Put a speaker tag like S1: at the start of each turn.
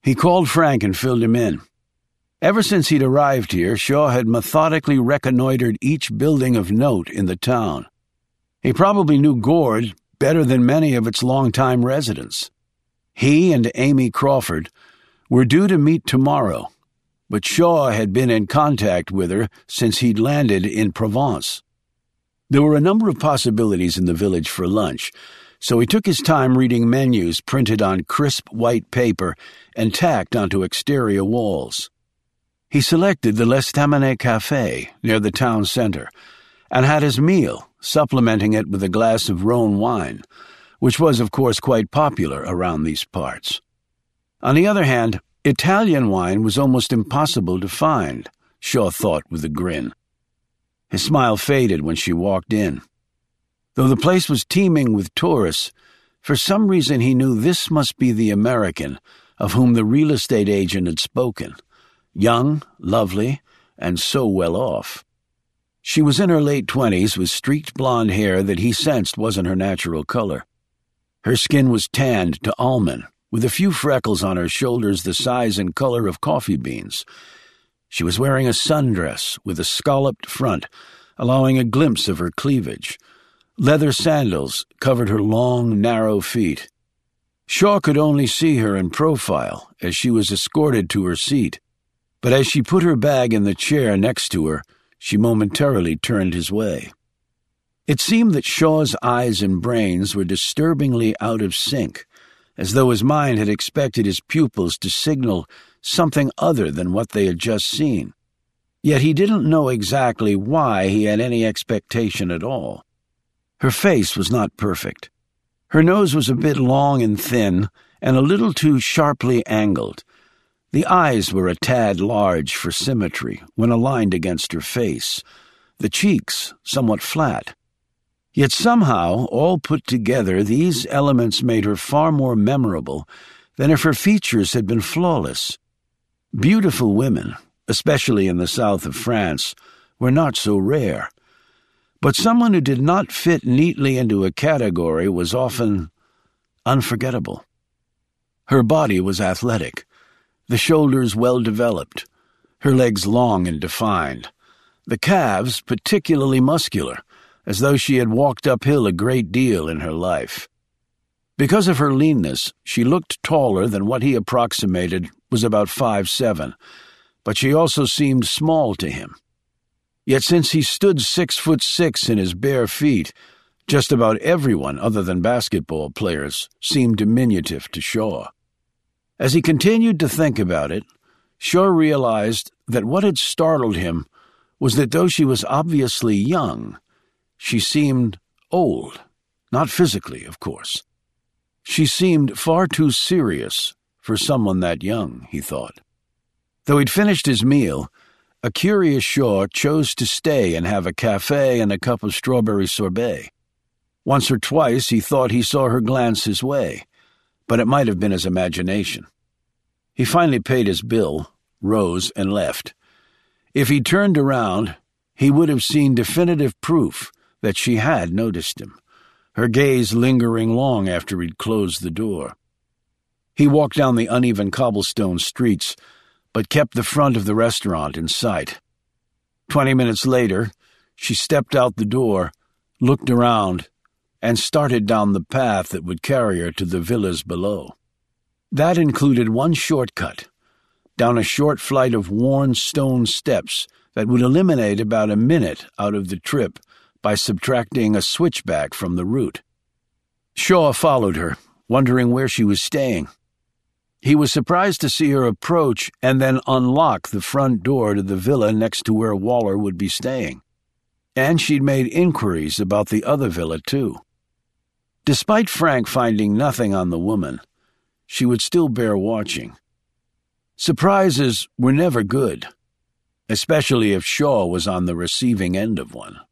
S1: He called Frank and filled him in. Ever since he'd arrived here, Shaw had methodically reconnoitered each building of note in the town. He probably knew Gord better than many of its longtime residents. He and Amy Crawford were due to meet tomorrow, but Shaw had been in contact with her since he'd landed in Provence. There were a number of possibilities in the village for lunch, so he took his time reading menus printed on crisp white paper and tacked onto exterior walls. He selected the L'Estaminet Café near the town center and had his meal, supplementing it with a glass of Rhone wine, which was, of course, quite popular around these parts. On the other hand, Italian wine was almost impossible to find, Shaw thought with a grin. His smile faded when she walked in. Though the place was teeming with tourists, for some reason he knew this must be the American of whom the real estate agent had spoken. Young, lovely, and so well off. She was in her late 20s with streaked blonde hair that he sensed wasn't her natural color. Her skin was tanned to almond, with a few freckles on her shoulders the size and color of coffee beans. She was wearing a sundress with a scalloped front, allowing a glimpse of her cleavage. Leather sandals covered her long, narrow feet. Shaw could only see her in profile as she was escorted to her seat, but as she put her bag in the chair next to her, she momentarily turned his way. It seemed that Shaw's eyes and brains were disturbingly out of sync, as though his mind had expected his pupils to signal something other than what they had just seen. Yet he didn't know exactly why he had any expectation at all. Her face was not perfect. Her nose was a bit long and thin, and a little too sharply angled. The eyes were a tad large for symmetry when aligned against her face, the cheeks somewhat flat. Yet somehow, all put together, these elements made her far more memorable than if her features had been flawless. Beautiful women, especially in the south of France, were not so rare. But someone who did not fit neatly into a category was often unforgettable. Her body was athletic, the shoulders well-developed, her legs long and defined, the calves particularly muscular, as though she had walked uphill a great deal in her life. Because of her leanness, she looked taller than what he approximated was about 5'7", but she also seemed small to him. Yet since he stood 6'6" in his bare feet, just about everyone other than basketball players seemed diminutive to Shaw. As he continued to think about it, Shaw realized that what had startled him was that though she was obviously young, she seemed old, not physically, of course. She seemed far too serious for someone that young, he thought. Though he'd finished his meal, a curious Shaw chose to stay and have a café and a cup of strawberry sorbet. Once or twice he thought he saw her glance his way, but it might have been his imagination. He finally paid his bill, rose, and left. If he turned around, he would have seen definitive proof that she had noticed him, her gaze lingering long after he'd closed the door. He walked down the uneven cobblestone streets, but kept the front of the restaurant in sight. 20 minutes later, she stepped out the door, looked around, and started down the path that would carry her to the villas below. That included one shortcut, down a short flight of worn stone steps that would eliminate about a minute out of the trip by subtracting a switchback from the route. Shaw followed her, wondering where she was staying. He was surprised to see her approach and then unlock the front door to the villa next to where Waller would be staying. And she'd made inquiries about the other villa, too. Despite Frank finding nothing on the woman, she would still bear watching. Surprises were never good, especially if Shaw was on the receiving end of one.